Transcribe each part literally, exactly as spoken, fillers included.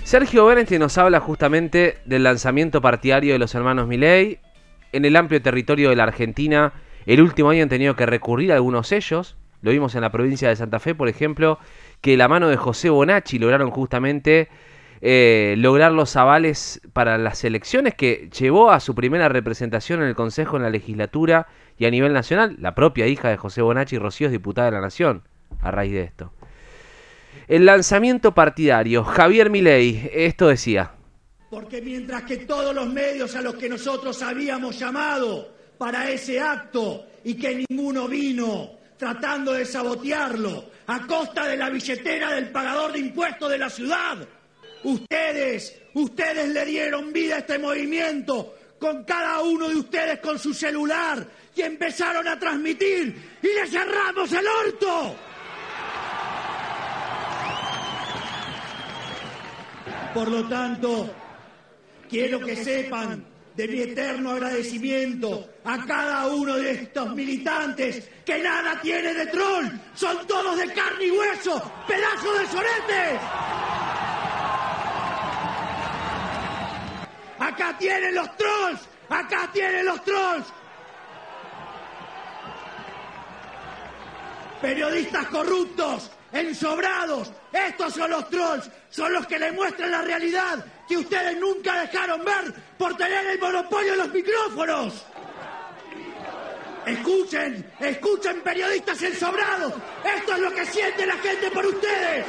Sergio Bernstein nos habla justamente del lanzamiento partidario de los hermanos Milei. En el amplio territorio de la Argentina, el último año han tenido que recurrir a algunos sellos. Lo vimos en la provincia de Santa Fe, por ejemplo, que la mano de José Bonacci lograron justamente eh, lograr los avales para las elecciones, que llevó a su primera representación en el Consejo, en la legislatura y a nivel nacional. La propia hija de José Bonacci, Rocío, es diputada de la Nación a raíz de esto. El lanzamiento partidario, Javier Milei, esto decía. Porque mientras que todos los medios a los que nosotros habíamos llamado para ese acto y que ninguno vino, tratando de sabotearlo a costa de la billetera del pagador de impuestos de la ciudad, ustedes, ustedes le dieron vida a este movimiento, con cada uno de ustedes con su celular, y empezaron a transmitir y le cerramos el orto. Por lo tanto, quiero que sepan de mi eterno agradecimiento a cada uno de estos militantes que nada tiene de troll, son todos de carne y hueso, pedazos de soretes. Acá tienen los trolls, acá tienen los trolls. Periodistas corruptos, ensobrados, estos son los trolls, son los que le muestran la realidad que ustedes nunca dejaron ver por tener el monopolio de los micrófonos. Escuchen, escuchen, periodistas ensobrados, esto es lo que siente la gente por ustedes.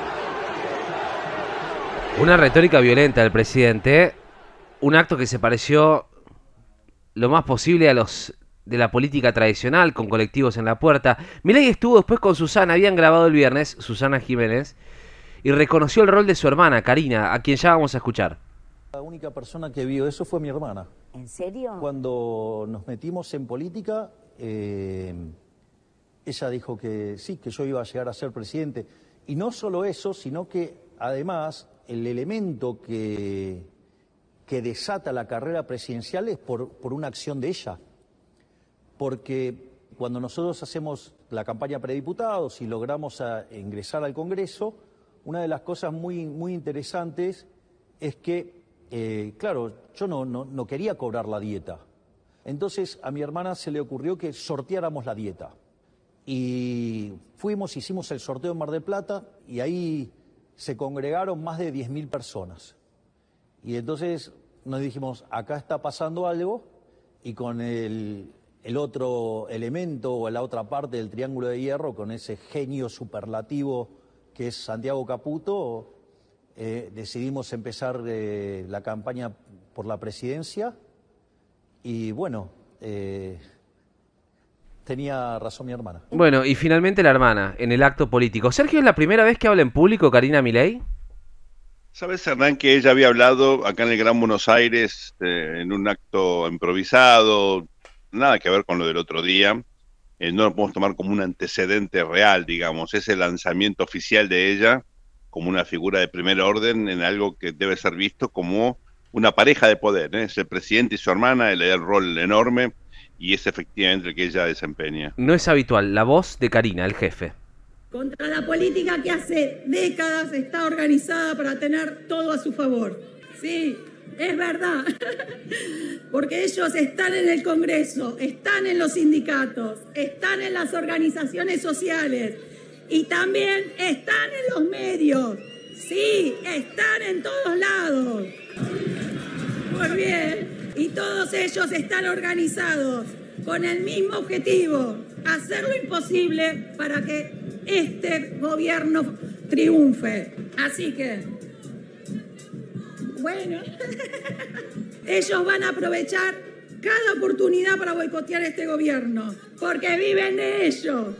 Una retórica violenta del presidente, un acto que se pareció lo más posible a los de la política tradicional, con colectivos en la puerta. Milei estuvo después con Susana, habían grabado el viernes, Susana Jiménez, y reconoció el rol de su hermana, Karina, a quien ya vamos a escuchar. La única persona que vio eso fue mi hermana. ¿En serio? Cuando nos metimos en política, eh, ella dijo que sí, que yo iba a llegar a ser presidente. Y no solo eso, sino que además el elemento que, que desata la carrera presidencial es por, por una acción de ella. Porque cuando nosotros hacemos la campaña prediputados y logramos a ingresar al Congreso, una de las cosas muy, muy interesantes es que, eh, claro, yo no, no, no quería cobrar la dieta. Entonces a mi hermana se le ocurrió que sorteáramos la dieta. Y fuimos, hicimos el sorteo en Mar del Plata y ahí se congregaron más de diez mil personas. Y entonces nos dijimos, acá está pasando algo, y con el... el otro elemento o la otra parte del triángulo de hierro, con ese genio superlativo que es Santiago Caputo, eh, decidimos empezar eh, la campaña por la presidencia y bueno, eh, tenía razón mi hermana. Bueno, y finalmente la hermana, en el acto político. Sergio, ¿es la primera vez que habla en público Karina Milei? Sabes, Hernán, que ella había hablado acá en el Gran Buenos Aires eh, en un acto improvisado, nada que ver con lo del otro día, eh, no lo podemos tomar como un antecedente real, digamos, es el lanzamiento oficial de ella como una figura de primer orden en algo que debe ser visto como una pareja de poder, ¿eh? Es el presidente y su hermana, le da el rol enorme y es efectivamente el que ella desempeña. No es habitual, la voz de Karina, el jefe. Contra la política que hace décadas está organizada para tener todo a su favor. Sí. Es verdad, porque ellos están en el Congreso, están en los sindicatos, están en las organizaciones sociales y también están en los medios. Sí, están en todos lados. Muy bien. Y todos ellos están organizados con el mismo objetivo, hacer lo imposible para que este gobierno triunfe. Así que... bueno, ellos van a aprovechar cada oportunidad para boicotear este gobierno, porque viven de ello.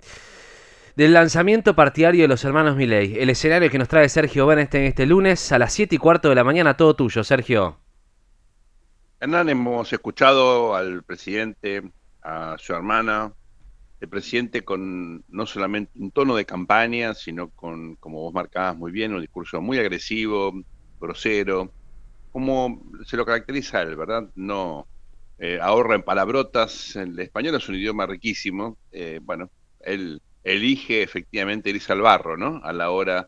Del lanzamiento partidario de los hermanos Milei, el escenario que nos trae Sergio Bernstein este lunes a las siete y cuarto de la mañana, todo tuyo, Sergio. Hernán, hemos escuchado al presidente, a su hermana, el presidente con no solamente un tono de campaña, sino con, como vos marcabas muy bien, un discurso muy agresivo, grosero, como se lo caracteriza a él, ¿verdad? No eh, ahorra en palabrotas, el español es un idioma riquísimo, eh, bueno, él elige efectivamente irse al barro, ¿no? A la hora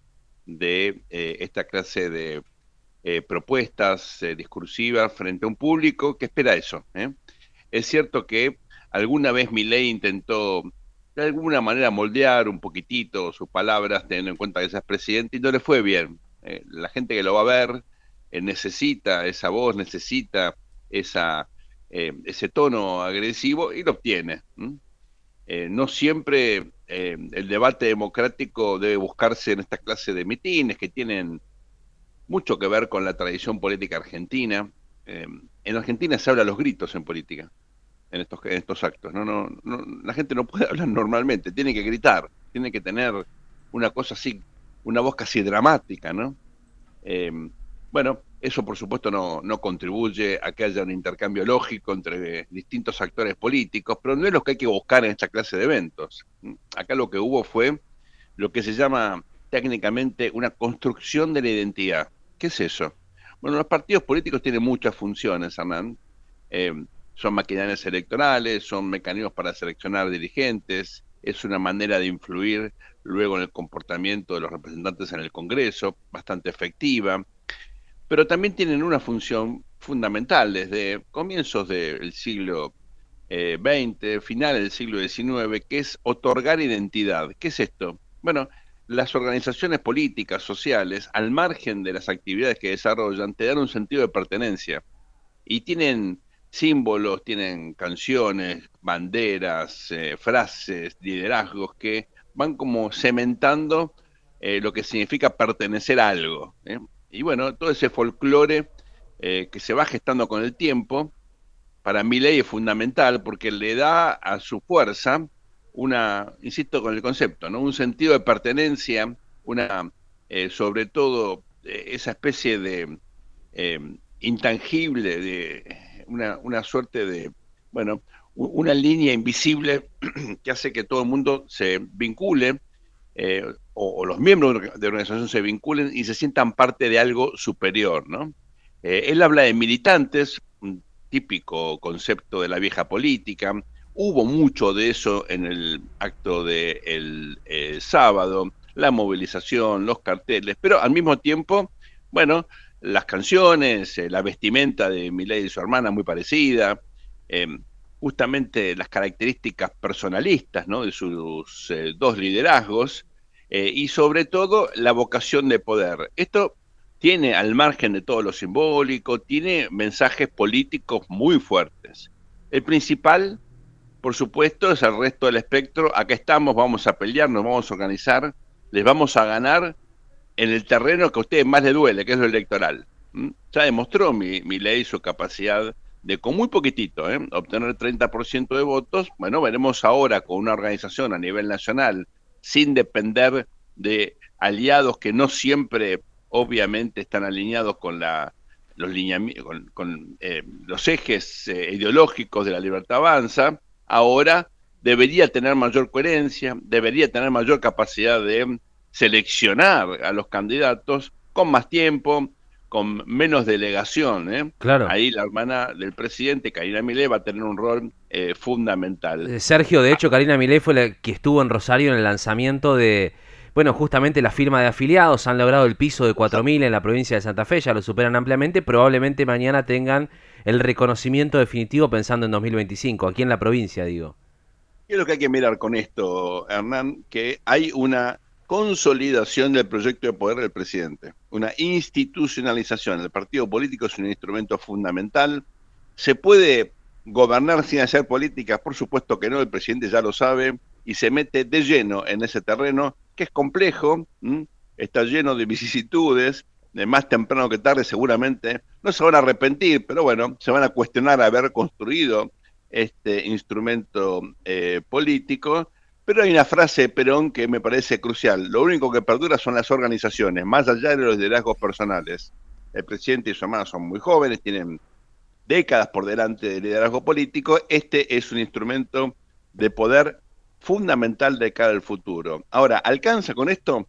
de eh, esta clase de eh, propuestas eh, discursivas frente a un público que espera eso, ¿eh? Es cierto que alguna vez Milei intentó de alguna manera moldear un poquitito sus palabras, teniendo en cuenta que ella es presidente, y no le fue bien. Eh, la gente que lo va a ver eh, necesita esa voz, necesita esa, eh, ese tono agresivo y lo obtiene. ¿Mm? Eh, no siempre eh, el debate democrático debe buscarse en esta clase de mitines que tienen mucho que ver con la tradición política argentina. Eh, en Argentina se habla a los gritos en política, en estos, en estos actos. ¿no? No, no, la gente no puede hablar normalmente, tiene que gritar, tiene que tener una cosa así, una voz casi dramática, ¿no? Eh, bueno, eso por supuesto no, no contribuye a que haya un intercambio lógico entre distintos actores políticos, pero no es lo que hay que buscar en esta clase de eventos. Acá lo que hubo fue lo que se llama técnicamente una construcción de la identidad. ¿Qué es eso? Bueno, los partidos políticos tienen muchas funciones, Hernán. Eh, son maquinarias electorales, son mecanismos para seleccionar dirigentes, es una manera de influir luego en el comportamiento de los representantes en el Congreso, bastante efectiva, pero también tienen una función fundamental desde comienzos del siglo eh, veinte, finales del siglo diecinueve, que es otorgar identidad. ¿Qué es esto? Bueno, las organizaciones políticas, sociales, al margen de las actividades que desarrollan, te dan un sentido de pertenencia y tienen símbolos, tienen canciones, banderas, eh, frases, liderazgos que van como cementando eh, lo que significa pertenecer a algo, ¿eh? Y bueno, todo ese folclore eh, que se va gestando con el tiempo, para Milei es fundamental porque le da a su fuerza una, insisto con el concepto, ¿no? Un sentido de pertenencia, una, eh, sobre todo, eh, esa especie de eh, intangible, de una, una suerte de, bueno, una línea invisible que hace que todo el mundo se vincule, eh, o, o los miembros de la organización se vinculen y se sientan parte de algo superior, ¿no? Eh, él habla de militantes, un típico concepto de la vieja política. Hubo mucho de eso en el acto del de el, eh, sábado, la movilización, los carteles, pero al mismo tiempo, bueno, las canciones, eh, la vestimenta de Milei y su hermana muy parecida, eh, justamente las características personalistas, ¿no? De sus eh, dos liderazgos, eh, y sobre todo la vocación de poder. Esto tiene, al margen de todo lo simbólico, tiene mensajes políticos muy fuertes. El principal, por supuesto, es el resto del espectro. Acá estamos, vamos a pelear, nos vamos a organizar, les vamos a ganar en el terreno que a ustedes más les duele, que es lo electoral. ¿Mm? Ya demostró mi, Milei su capacidad de, con muy poquitito, ¿eh? obtener treinta por ciento de votos. Bueno, veremos ahora con una organización a nivel nacional, sin depender de aliados que no siempre, obviamente, están alineados con la los lineamientos, con, con eh, los ejes eh, ideológicos de la Libertad Avanza. Ahora debería tener mayor coherencia, debería tener mayor capacidad de seleccionar a los candidatos con más tiempo, con menos delegación, ¿eh? Claro. Ahí la hermana del presidente, Karina Milei, va a tener un rol eh, fundamental. Sergio, de hecho, Karina Milei fue la que estuvo en Rosario en el lanzamiento de, bueno, justamente la firma de afiliados. Han logrado el piso de cuatro mil en la provincia de Santa Fe, ya lo superan ampliamente. Probablemente mañana tengan el reconocimiento definitivo pensando en dos mil veinticinco, aquí en la provincia, digo. ¿Qué es lo que hay que mirar con esto, Hernán? Que hay una consolidación del proyecto de poder del presidente, una institucionalización. El partido político es un instrumento fundamental. ¿Se puede gobernar sin hacer políticas? Por supuesto que no, el presidente ya lo sabe y se mete de lleno en ese terreno que es complejo, ¿m? Está lleno de vicisitudes, de más temprano que tarde seguramente no se van a arrepentir, pero bueno, se van a cuestionar haber construido este instrumento eh, político. Pero hay una frase de Perón que me parece crucial: lo único que perdura son las organizaciones, más allá de los liderazgos personales. El presidente y su hermana son muy jóvenes, tienen décadas por delante de liderazgo político. Este es un instrumento de poder fundamental de cara al futuro. Ahora, ¿alcanza con esto?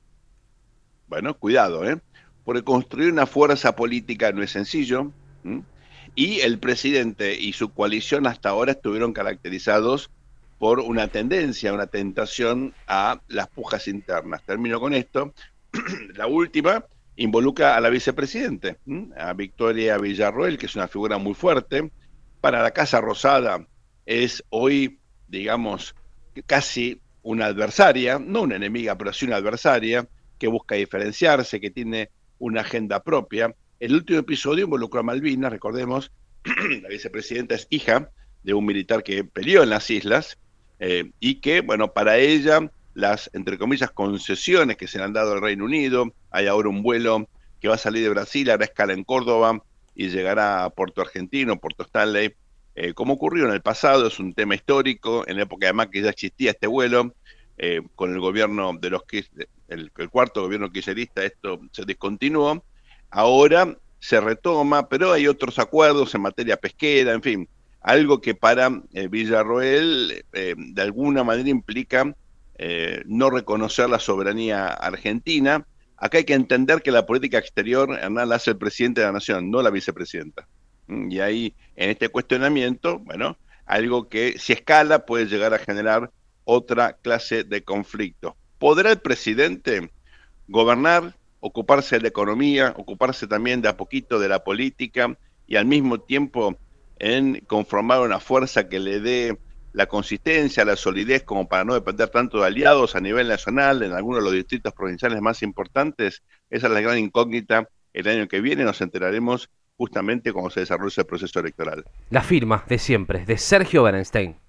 Bueno, cuidado, ¿eh? Porque construir una fuerza política no es sencillo, ¿m? Y el presidente y su coalición hasta ahora estuvieron caracterizados por una tendencia, una tentación a las pujas internas. Termino con esto. La última involucra a la vicepresidente, ¿m? a Victoria Villarroel, que es una figura muy fuerte. Para la Casa Rosada es hoy, digamos, casi una adversaria, no una enemiga, pero sí una adversaria, que busca diferenciarse, que tiene una agenda propia. El último episodio involucró a Malvinas, recordemos, la vicepresidenta es hija de un militar que peleó en las islas, eh, y que, bueno, para ella, las, entre comillas, concesiones que se le han dado al Reino Unido, hay ahora un vuelo que va a salir de Brasil, hará escala en Córdoba y llegará a Puerto Argentino, Puerto Stanley, eh, como ocurrió en el pasado, es un tema histórico, en la época además que ya existía este vuelo, eh, con el gobierno de los que el, el cuarto gobierno kirchnerista esto se descontinuó, ahora se retoma, pero hay otros acuerdos en materia pesquera, en fin, algo que para eh, Villarroel eh, de alguna manera implica eh, no reconocer la soberanía argentina. Acá hay que entender que la política exterior, Hernán, la hace el presidente de la nación, no la vicepresidenta. Y ahí, en este cuestionamiento, bueno, algo que si escala puede llegar a generar otra clase de conflicto. ¿Podrá el presidente gobernar, ocuparse de la economía, ocuparse también de a poquito de la política y al mismo tiempo en conformar una fuerza que le dé la consistencia, la solidez, como para no depender tanto de aliados a nivel nacional, en algunos de los distritos provinciales más importantes? Esa es la gran incógnita. El año que viene nos enteraremos justamente cuando se desarrolle el proceso electoral. La firma de siempre, de Sergio Berenstein.